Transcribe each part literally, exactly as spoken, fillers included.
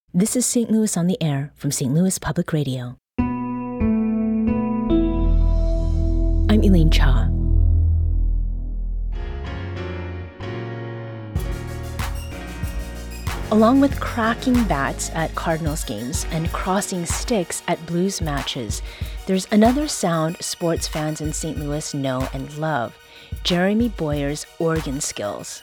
This is Saint Louis on the Air from Saint Louis Public Radio. I'm Elaine Cha. Along with cracking bats at Cardinals games and crossing sticks at Blues matches, there's another sound sports fans in Saint Louis know and love: Jeremy Boyer's organ skills.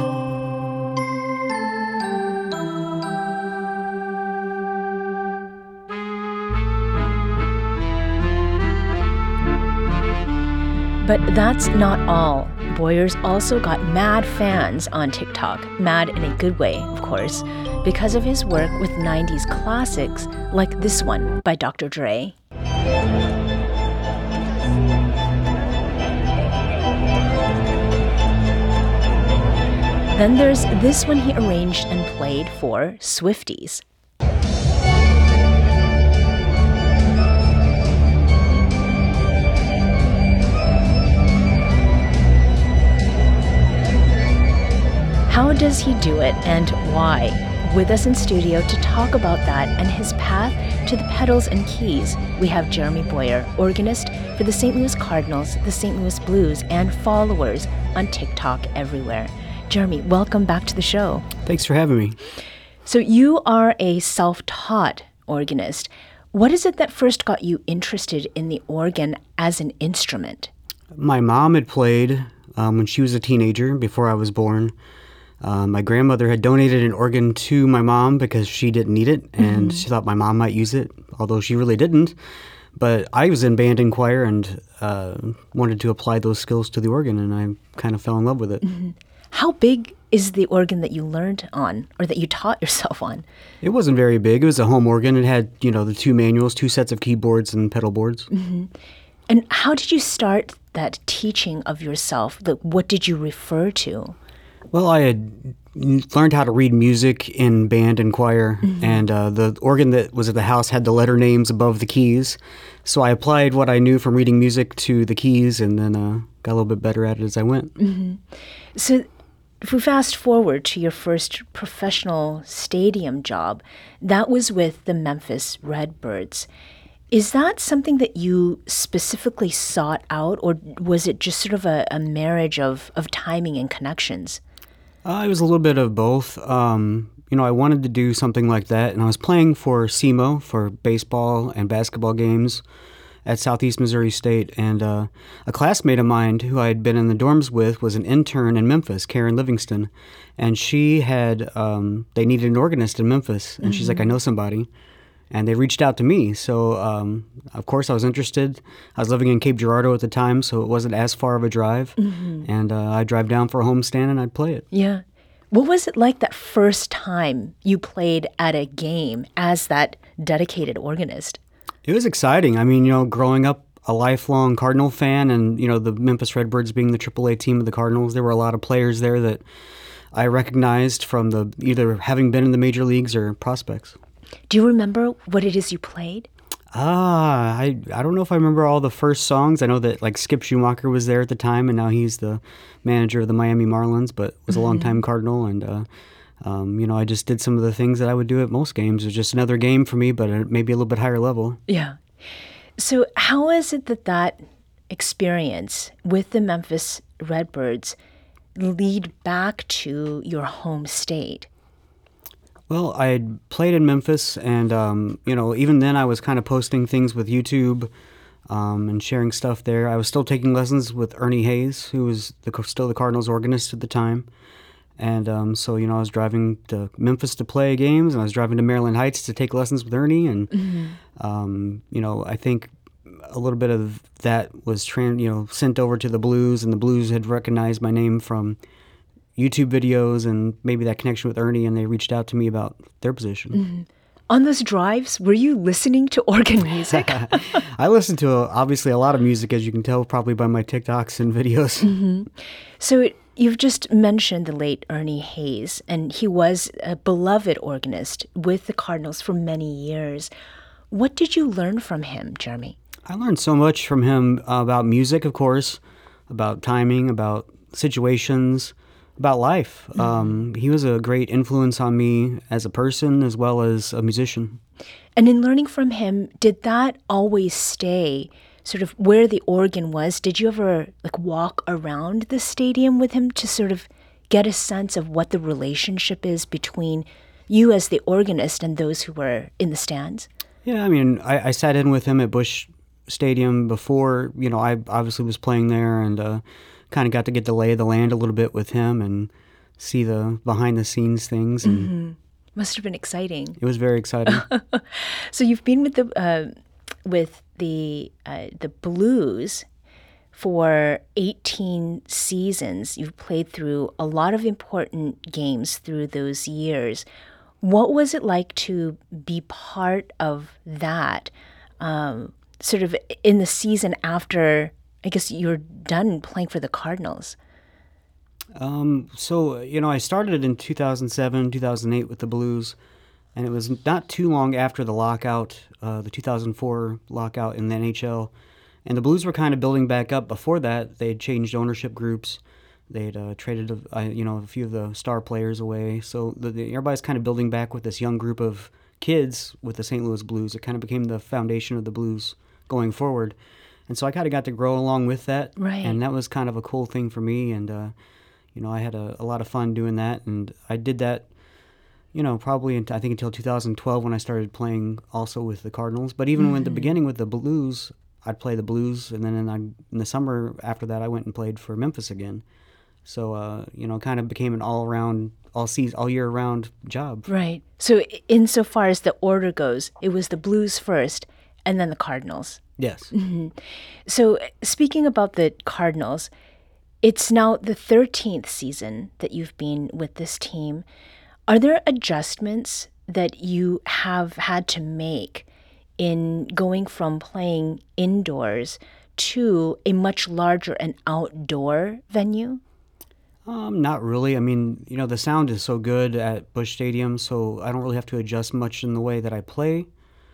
But that's not all. Boyer's also got mad fans on TikTok, mad in a good way, of course, because of his work with nineties classics like this one by Doctor Dre. Then there's this one he arranged and played for Swifties. How does he do it and why? With us in studio to talk about that and his path to the pedals and keys, we have Jeremy Boyer, organist for the Saint Louis Cardinals, the Saint Louis Blues, and followers on TikTok everywhere. Jeremy, welcome back to the show. Thanks for having me. So you are a self-taught organist. What is it that first got you interested in the organ as an instrument? My mom had played um, when she was a teenager, before I was born. Uh, my grandmother had donated an organ to my mom because she didn't need it, and mm-hmm. she thought my mom might use it, although she really didn't. But I was in band and choir and uh, wanted to apply those skills to the organ, and I kind of fell in love with it. Mm-hmm. How big is the organ that you learned on, or that you taught yourself on? It wasn't very big. It was a home organ. It had, you know, the two manuals, two sets of keyboards and pedal boards. Mm-hmm. And how did you start that teaching of yourself? The, what did you refer to? Well, I had learned how to read music in band and choir, mm-hmm. and uh, the organ that was at the house had the letter names above the keys. So I applied what I knew from reading music to the keys, and then uh, got a little bit better at it as I went. Mm-hmm. So if we fast forward to your first professional stadium job, that was with the Memphis Redbirds. Is that something that you specifically sought out, or was it just sort of a, a marriage of, of timing and connections? Uh, it was a little bit of both. Um, you know, I wanted to do something like that, and I was playing for S E M O, for baseball and basketball games at Southeast Missouri State, and uh, a classmate of mine who I had been in the dorms with was an intern in Memphis, Karen Livingston, and she had, um, they needed an organist in Memphis, and mm-hmm. she's like, I know somebody. And they reached out to me. So, um, of course, I was interested. I was living in Cape Girardeau at the time, so it wasn't as far of a drive. Mm-hmm. And uh, I'd drive down for a homestand and I'd play it. Yeah. What was it like that first time you played at a game as that dedicated organist? It was exciting. I mean, you know, growing up a lifelong Cardinal fan and, you know, the Memphis Redbirds being the triple A team of the Cardinals, there were a lot of players there that I recognized from the either having been in the major leagues or prospects. Do you remember what it is you played? Ah, I I don't know if I remember all the first songs. I know that like Skip Schumacher was there at the time, and now he's the manager of the Miami Marlins, but was a longtime Cardinal. And, uh, um, you know, I just did some of the things that I would do at most games. It was just another game for me, but maybe a little bit higher level. Yeah. So how is it that that experience with the Memphis Redbirds lead back to your home state? Well, I had played in Memphis, and, um, you know, even then I was kind of posting things with YouTube um, and sharing stuff there. I was still taking lessons with Ernie Hayes, who was the, still the Cardinals organist at the time. And um, so, you know, I was driving to Memphis to play games, and I was driving to Maryland Heights to take lessons with Ernie. And, mm-hmm. um, you know, I think a little bit of that was, trans- you know, sent over to the Blues, and the Blues had recognized my name from YouTube videos and maybe that connection with Ernie, and they reached out to me about their position. Mm-hmm. On those drives, were you listening to organ music? I listened to, uh, obviously, a lot of music, as you can tell, probably by my TikToks and videos. Mm-hmm. So you've just mentioned the late Ernie Hayes, and he was a beloved organist with the Cardinals for many years. What did you learn from him, Jeremy? I learned so much from him uh, about music, of course, about timing, about situations, about life. Mm-hmm. Um, he was a great influence on me as a person as well as a musician. And in learning from him, did that always stay sort of where the organ was? Did you ever like walk around the stadium with him to sort of get a sense of what the relationship is between you as the organist and those who were in the stands? Yeah, I mean, I, I sat in with him at Busch Stadium before, you know, I obviously was playing there, and uh, kind of got to get the lay of the land a little bit with him and see the behind-the-scenes things. And mm-hmm. Must have been exciting. It was very exciting. So you've been with the uh, with the uh, the Blues for eighteen seasons. You've played through a lot of important games through those years. What was it like to be part of that, um, sort of in the season after, I guess, you're done playing for the Cardinals? Um, so, you know, I started in two thousand seven, two thousand eight with the Blues, and it was not too long after the lockout, uh, the two thousand four lockout in the N H L. And the Blues were kind of building back up. Before that, they had changed ownership groups. They'd uh, traded, uh, you know, a few of the star players away. So the, the, everybody's kind of building back with this young group of kids with the Saint Louis Blues. It kind of became the foundation of the Blues going forward. And so I kind of got to grow along with that. Right. And that was kind of a cool thing for me. And, uh, you know, I had a, a lot of fun doing that. And I did that, you know, probably, in, I think, until two thousand twelve when I started playing also with the Cardinals. But even mm-hmm. in the beginning with the Blues, I'd play the Blues. And then in, I, in the summer after that, I went and played for Memphis again. So, uh, you know, kind of became an all-around, all season, all year-round job. Right. So insofar as the order goes, it was the Blues first and then the Cardinals. Yes. Mm-hmm. So speaking about the Cardinals, it's now the thirteenth season that you've been with this team. Are there adjustments that you have had to make in going from playing indoors to a much larger and outdoor venue? Um, not really. I mean, you know, the sound is so good at Busch Stadium, so I don't really have to adjust much in the way that I play.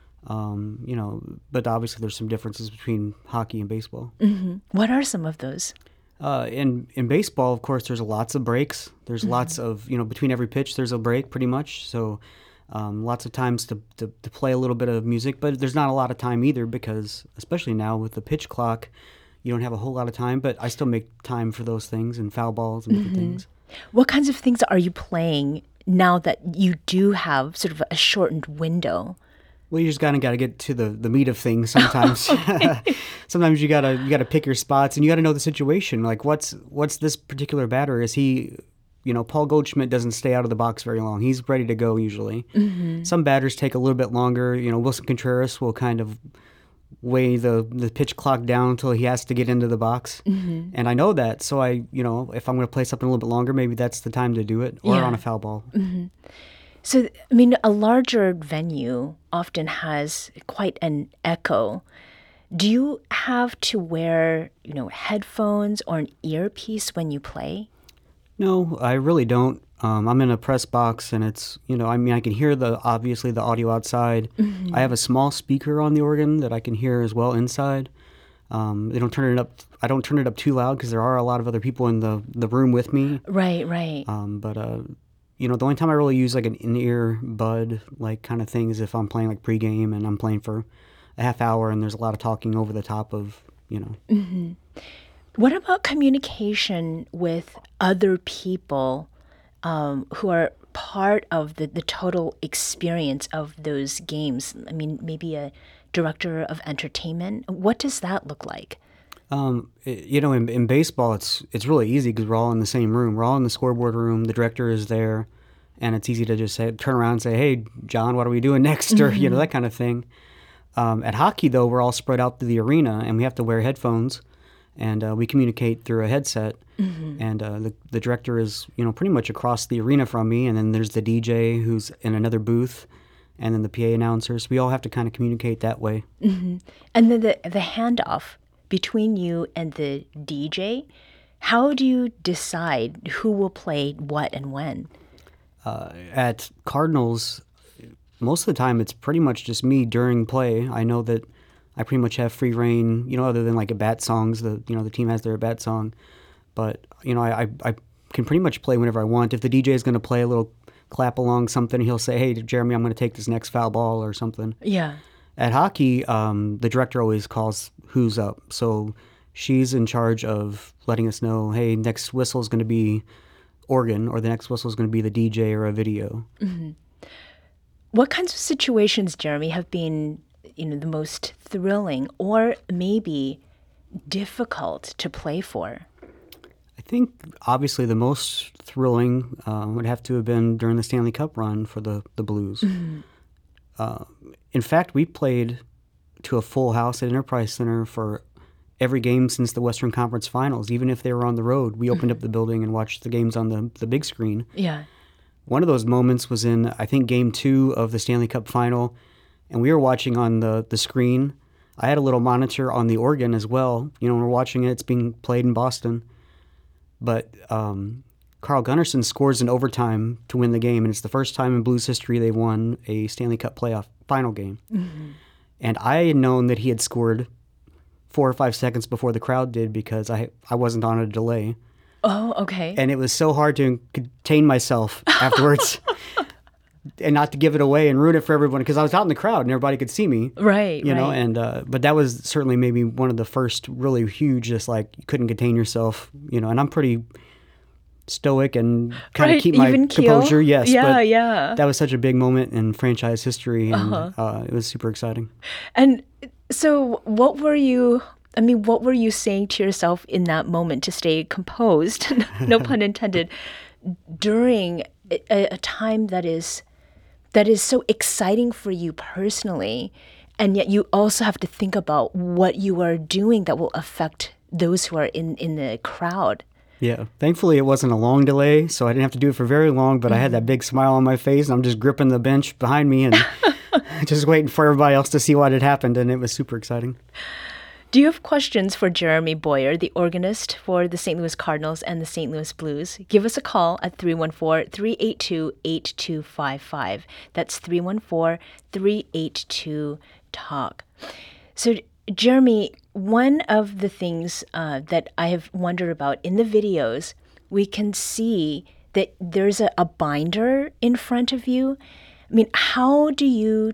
Um, you know, but obviously there's some differences between hockey and baseball. Mm-hmm. What are some of those? Uh, in in baseball, of course, there's lots of breaks. There's mm-hmm. lots of, you know, between every pitch, there's a break pretty much. So um, lots of times to, to, to play a little bit of music, but there's not a lot of time either because, especially now with the pitch clock, you don't have a whole lot of time, but I still make time for those things and foul balls and different mm-hmm. things. What kinds of things are you playing now that you do have sort of a shortened window? Well, you just kind of got to get to the, the meat of things sometimes. Sometimes you gotta you gotta pick your spots and you gotta know the situation. Like what's what's this particular batter? Is he, you know, Paul Goldschmidt doesn't stay out of the box very long. He's ready to go usually. Mm-hmm. Some batters take a little bit longer. You know, Wilson Contreras will kind of weigh the, the pitch clock down until he has to get into the box. Mm-hmm. And I know that. So I, you know, if I'm going to play something a little bit longer, maybe that's the time to do it, or yeah. on a foul ball. Mm-hmm. So, I mean, a larger venue often has quite an echo. Do you have to wear, you know, headphones or an earpiece when you play? No, I really don't. Um, I'm in a press box, and it's, you know, I mean, I can hear the, obviously, the audio outside. Mm-hmm. I have a small speaker on the organ that I can hear as well inside. Um, they don't turn it up. I don't turn it up too loud because there are a lot of other people in the, the room with me. Right, right. Um, but, uh, you know, the only time I really use like an in-ear bud, like kind of thing is if I'm playing like pregame and I'm playing for a half hour and there's a lot of talking over the top of, you know. Mm-hmm. What about communication with other people um, who are part of the, the total experience of those games? I mean, maybe a director of entertainment. What does that look like? Um, it, you know, in, in baseball, it's it's really easy because we're all in the same room. We're all in the scoreboard room. The director is there, and it's easy to just say, turn around and say, "Hey, John, what are we doing next?" Mm-hmm. Or you know, that kind of thing. Um, at hockey, though, we're all spread out through the arena, and we have to wear headphones, and uh, we communicate through a headset. Mm-hmm. And uh, the the director is, you know, pretty much across the arena from me, and then there's the D J who's in another booth, and then the P A announcers. We all have to kind of communicate that way. Mm-hmm. And then the the handoff between you and the D J, how do you decide who will play what and when? Uh, at Cardinals, most of the time it's pretty much just me during play. I know that I pretty much have free reign, you know, other than like at bat songs. The you know the team has their bat song, but you know I I, I can pretty much play whenever I want. If the D J is going to play a little clap along something, he'll say, "Hey, Jeremy, I'm going to take this next foul ball," or something. Yeah. At hockey, um, the director always calls who's up. So she's in charge of letting us know, hey, next whistle is going to be organ, or the next whistle is going to be the D J or a video. Mm-hmm. What kinds of situations, Jeremy, have been, you know, the most thrilling or maybe difficult to play for? I think obviously the most thrilling uh, would have to have been during the Stanley Cup run for the, the Blues. Mm-hmm. Uh, in fact, we played to a full house at Enterprise Center for every game since the Western Conference Finals. Even if they were on the road, we opened up the building and watched the games on the, the big screen. Yeah. One of those moments was in, I think, game two of the Stanley Cup Final, and we were watching on the, the screen. I had a little monitor on the organ as well. You know, when we're watching it, it's being played in Boston. But um, Carl Gunnarsson scores in overtime to win the game, and it's the first time in Blues history they've won a Stanley Cup playoff final game. Mm-hmm. And I had known that he had scored four or five seconds before the crowd did because I I wasn't on a delay. Oh, okay. And it was so hard to contain myself afterwards and not to give it away and ruin it for everyone because I was out in the crowd and everybody could see me. Right, You right. know, and uh, but that was certainly maybe one of the first really huge, just like you couldn't contain yourself, you know, and I'm pretty stoic and kind Right, of keep my even keel. composure. Yes, Yeah, but yeah. that was such a big moment in franchise history, and Uh-huh. uh, it was super exciting. And so what were you, I mean, what were you saying to yourself in that moment to stay composed, no pun intended, during a, a time that is that is so exciting for you personally, and yet you also have to think about what you are doing that will affect those who are in, in the crowd? Yeah. Thankfully, it wasn't a long delay, so I didn't have to do it for very long, but mm-hmm. I had that big smile on my face, and I'm just gripping the bench behind me and just waiting for everybody else to see what had happened, and it was super exciting. Do you have questions for Jeremy Boyer, the organist for the Saint Louis Cardinals and the Saint Louis Blues? Give us a call at three one four, three eight two, eight two five five. That's three one four, three eight two, talk. So, Jeremy, one of the things uh, that I have wondered about in the videos, we can see that there's a, a binder in front of you. I mean, how do you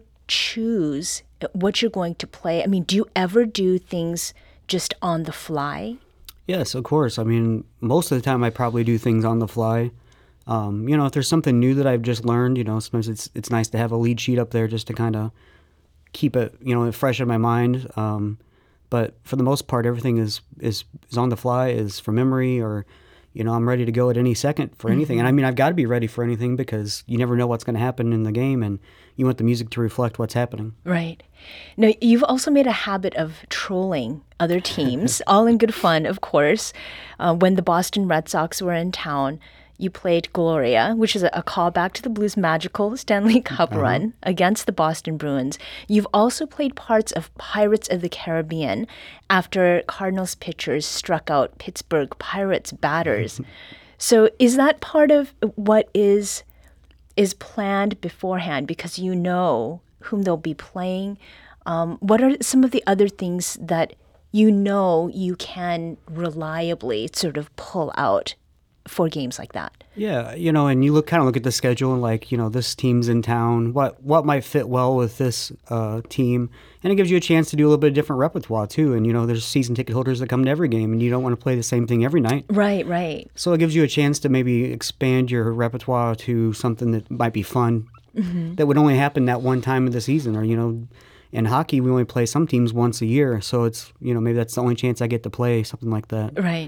choose what you're going to play? I mean, do you ever do things just on the fly? Yes, of course. I mean, most of the time I probably do things on the fly. Um, you know, if there's something new that I've just learned, you know, sometimes it's it's nice to have a lead sheet up there just to kind of keep it, you know, fresh in my mind. Um, but for the most part, everything is, is, is on the fly, is from memory, or, you know, I'm ready to go at any second for anything. Mm-hmm. And I mean, I've got to be ready for anything because you never know what's going to happen in the game, and you want the music to reflect what's happening. Right. Now, you've also made a habit of trolling other teams, all in good fun, of course. Uh, when the Boston Red Sox were in town, you played Gloria, which is a, a callback to the Blues' magical Stanley Cup uh-huh. run against the Boston Bruins. You've also played parts of Pirates of the Caribbean after Cardinals pitchers struck out Pittsburgh Pirates batters. So is that part of what is is planned beforehand because you know whom they'll be playing? Um, what are some of the other things that you know you can reliably sort of pull out for games like that? Yeah, you know, and you look kind of look at the schedule and like, you know, this team's in town. What what might fit well with this uh, team? And it gives you a chance to do a little bit of different repertoire too. And, you know, there's season ticket holders that come to every game and you don't want to play the same thing every night. Right, right. So it gives you a chance to maybe expand your repertoire to something that might be fun mm-hmm. that would only happen that one time of the season. Or, you know, in hockey, we only play some teams once a year. So it's, you know, maybe that's the only chance I get to play something like that. Right.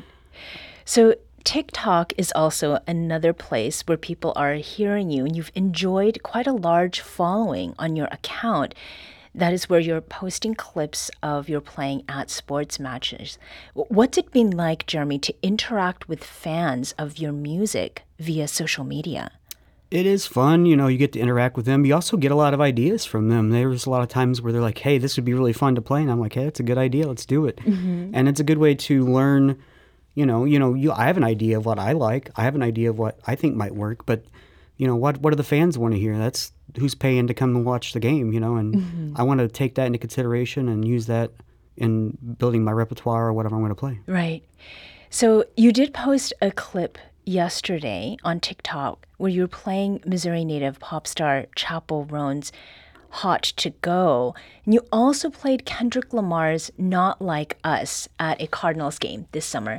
So TikTok is also another place where people are hearing you, and you've enjoyed quite a large following on your account. That is where you're posting clips of your playing at sports matches. What's it been like, Jeremy, to interact with fans of your music via social media? It is fun. You know, you get to interact with them. You also get a lot of ideas from them. There's a lot of times where they're like, hey, this would be really fun to play. And I'm like, hey, that's a good idea. Let's do it. Mm-hmm. And it's a good way to learn. You know, you know, you. I have an idea of what I like. I have an idea of what I think might work. But, you know, what what do the fans want to hear? That's who's paying to come and watch the game. You know, and mm-hmm. I want to take that into consideration and use that in building my repertoire or whatever I'm going to play. Right. So you did post a clip yesterday on TikTok where you were playing Missouri native pop star Chappell Roan's Hot to Go. And you also played Kendrick Lamar's Not Like Us at a Cardinals game this summer.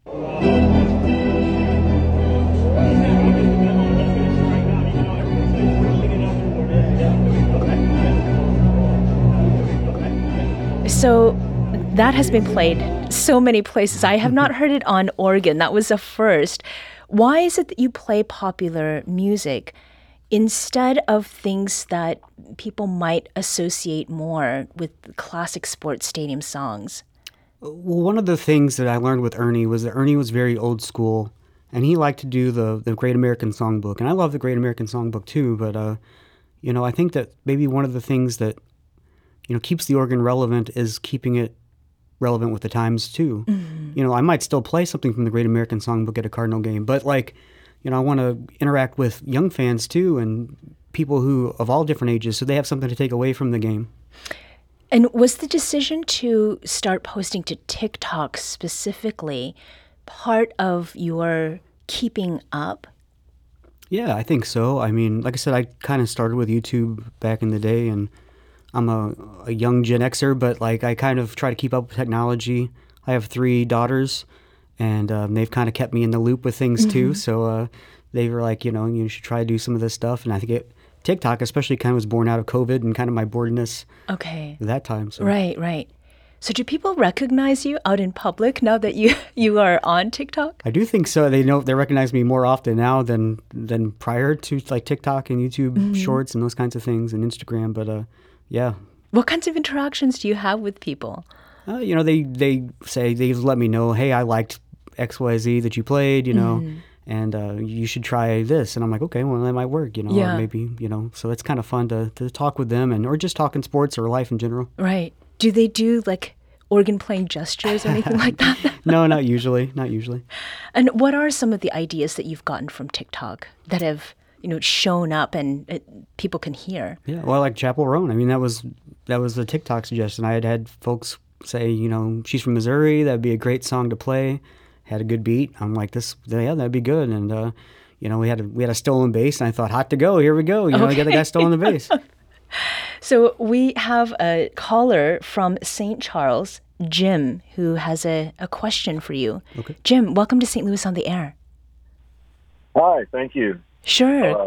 So that has been played so many places. I have not heard it on organ. That was a first. Why is it that you play popular music instead of things that people might associate more with classic sports stadium songs? Well, one of the things that I learned with Ernie was that Ernie was very old school, and he liked to do the, the Great American Songbook. And I love the Great American Songbook too, but, uh, you know, I think that maybe one of the things that, you know, keeps the organ relevant is keeping it relevant with the times too. Mm-hmm. You know, I might still play something from the Great American Songbook at a Cardinal game, but like, you know, I want to interact with young fans too and people who of all different ages, so they have something to take away from the game. And was the decision to start posting to TikTok specifically part of your keeping up? Yeah, I think so. I mean, like I said, I kind of started with YouTube back in the day, and I'm a, a young Gen Xer, but like I kind of try to keep up with technology. I have three daughters, and um, they've kind of kept me in the loop with things too. Mm-hmm. So uh, they were like, you know, you should try to do some of this stuff. And I think it, TikTok especially kind of was born out of COVID and kind of my boredness okay. at that time. So. Right, right. So do people recognize you out in public now that you, you are on TikTok? I do think so. They know they recognize me more often now than than prior to like TikTok and YouTube mm-hmm. Shorts and those kinds of things and Instagram. But uh, yeah. What kinds of interactions do you have with people? Uh, you know, they, they say, they let me know, hey, I liked X Y Z that you played, you know, mm-hmm. and uh, you should try this. And I'm like, okay, well, that might work, you know, yeah. or maybe, you know, so it's kind of fun to, to talk with them and or just talk in sports or life in general. Right. Do they do like organ playing gestures or anything like that? No, not usually, not usually. And what are some of the ideas that you've gotten from TikTok that have, you know, shown up and it, people can hear? Yeah, well, like Chappell Roan. I mean, that was that was a TikTok suggestion. I had had folks say, you know, she's from Missouri. That'd be a great song to play. Had a good beat. I'm like, this, yeah, that'd be good. And uh, you know, we had a, we had a stolen bass, and I thought, hot to go. Here we go. You know, okay. I got the guy stolen the bass. So we have a caller from Saint Charles, Jim, who has a, a question for you. Okay. Jim, welcome to Saint Louis on the Air. Hi, thank you. Sure. Uh,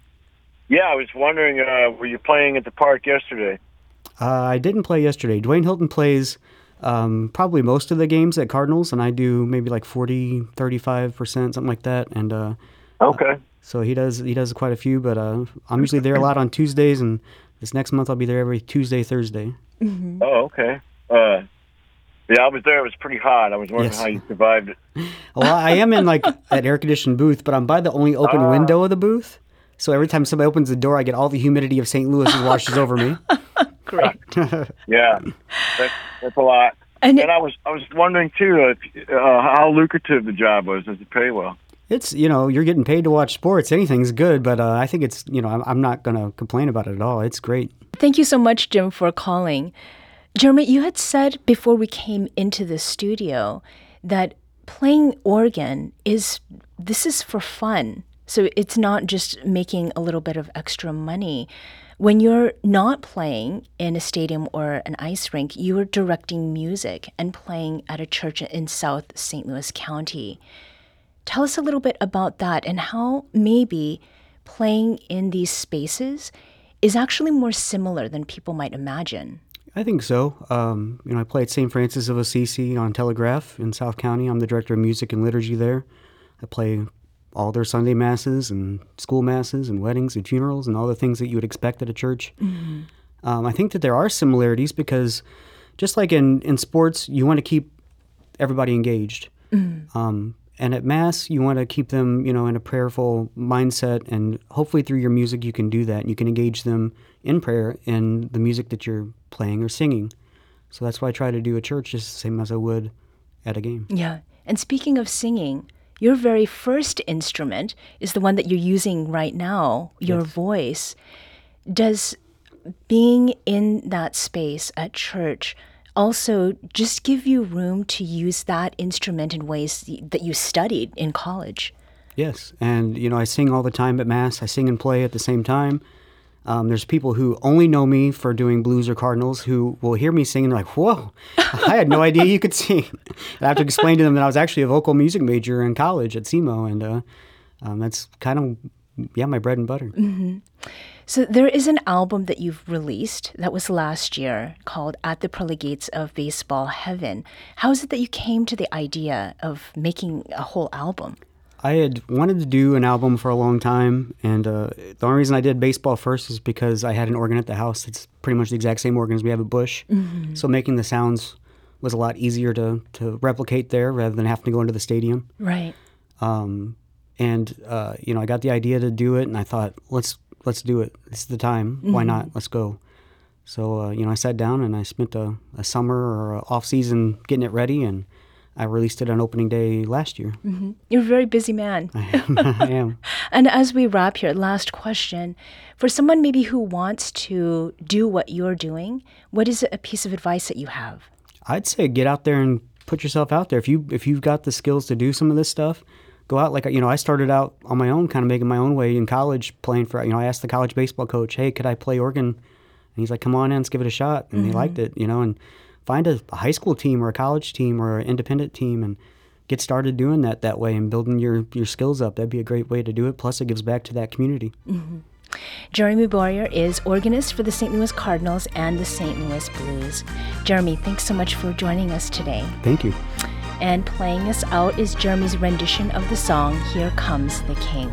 yeah, I was wondering, uh, were you playing at the park yesterday? Uh, I didn't play yesterday. Dwayne Hilton plays um, probably most of the games at Cardinals, and I do maybe like forty, thirty-five percent, something like that. And uh, okay. Uh, so he does he does quite a few, but uh, I'm usually there a lot on Tuesdays, and this next month I'll be there every Tuesday, Thursday. Mm-hmm. Oh, okay. Uh, yeah, I was there. It was pretty hot. I was wondering yes. how you survived it. Well, I am in like an air-conditioned booth, but I'm by the only open uh, window of the booth. So every time somebody opens the door, I get all the humidity of Saint Louis and washes over me. Great. Yeah, that's, that's a lot. And, and I was I was wondering too uh, uh, how lucrative the job was. Does it pay well? It's, you know, you're getting paid to watch sports. Anything's good, but uh, I think it's, you know, I'm, I'm not going to complain about it at all. It's great. Thank you so much, Jim, for calling. Jeremy, you had said before we came into the studio that playing organ is, this is for fun. So it's not just making a little bit of extra money. When you're not playing in a stadium or an ice rink, you are directing music and playing at a church in South Saint Louis County. Tell us a little bit about that and how maybe playing in these spaces is actually more similar than people might imagine. I think so. Um, you know, I play at Saint Francis of Assisi on Telegraph in South County. I'm the director of music and liturgy there. I play all their Sunday masses and school masses and weddings and funerals and all the things that you would expect at a church. Mm-hmm. Um, I think that there are similarities because just like in, in sports, you want to keep everybody engaged. Mm-hmm. Um, and at Mass, you want to keep them, you know, in a prayerful mindset, and hopefully through your music you can do that. You can engage them in prayer in the music that you're playing or singing. So that's why I try to do at church just the same as I would at a game. Yeah. And speaking of singing, your very first instrument is the one that you're using right now, your yes. voice. Does being in that space at church also just give you room to use that instrument in ways that you studied in college? Yes, and you know I sing all the time at Mass. I sing and play at the same time. Um, there's people who only know me for doing blues or cardinals who will hear me sing and they're like, whoa, I had no idea you could sing. I have to explain to them that I was actually a vocal music major in college at S E M O, and uh, um, that's kind of, yeah, my bread and butter. Mm-hmm. So there is an album that you've released that was last year called At the Pearly Gates of Baseball Heaven. How is it that you came to the idea of making a whole album? I had wanted to do an album for a long time, and uh, the only reason I did baseball first is because I had an organ at the house. It's pretty much the exact same organ as we have at Bush. Mm-hmm. So making the sounds was a lot easier to, to replicate there rather than having to go into the stadium. Right. Um, and, uh, you know, I got the idea to do it, and I thought, let's let's do it. This is the time. Mm-hmm. Why not? Let's go. So, uh, you know, I sat down and I spent a, a summer or a off-season getting it ready, and I released it on opening day last year. Mm-hmm. You're a very busy man. I am. I am. And as we wrap here, last question. For someone maybe who wants to do what you're doing, what is a piece of advice that you have? I'd say get out there and put yourself out there. If you if you've got the skills to do some of this stuff, go out. Like, you know, I started out on my own, kind of making my own way in college, playing for, you know, I asked the college baseball coach, hey, could I play organ? And he's like, come on in, let's give it a shot. And mm-hmm. they liked it, you know, and find a, a high school team or a college team or an independent team and get started doing that that way and building your, your skills up. That'd be a great way to do it. Plus, it gives back to that community. Mm-hmm. Jeremy Boyer is organist for the Saint Louis Cardinals and the Saint Louis Blues. Jeremy, thanks so much for joining us today. Thank you. And playing us out is Jeremy's rendition of the song, Here Comes the King.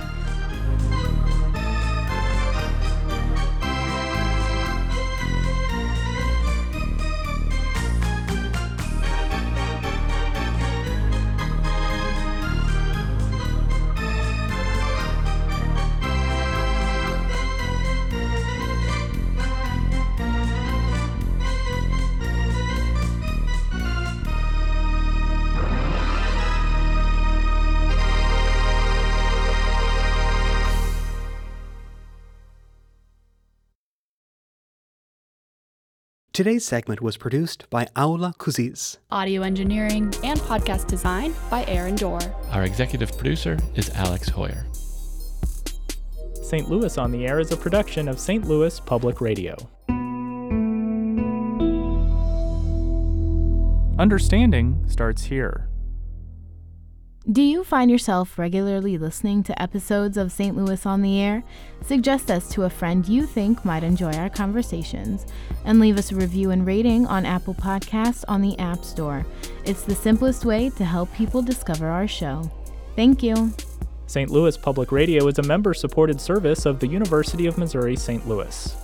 Today's segment was produced by Aula Kuziz. Audio engineering and podcast design by Aaron Dorr. Our executive producer is Alex Hoyer. Saint Louis on the Air is a production of Saint Louis Public Radio. Understanding starts here. Do you find yourself regularly listening to episodes of Saint Louis on the Air? Suggest us to a friend you think might enjoy our conversations, and leave us a review and rating on Apple Podcasts on the App Store. It's the simplest way to help people discover our show. Thank you. Saint Louis Public Radio is a member-supported service of the University of Missouri Saint Louis.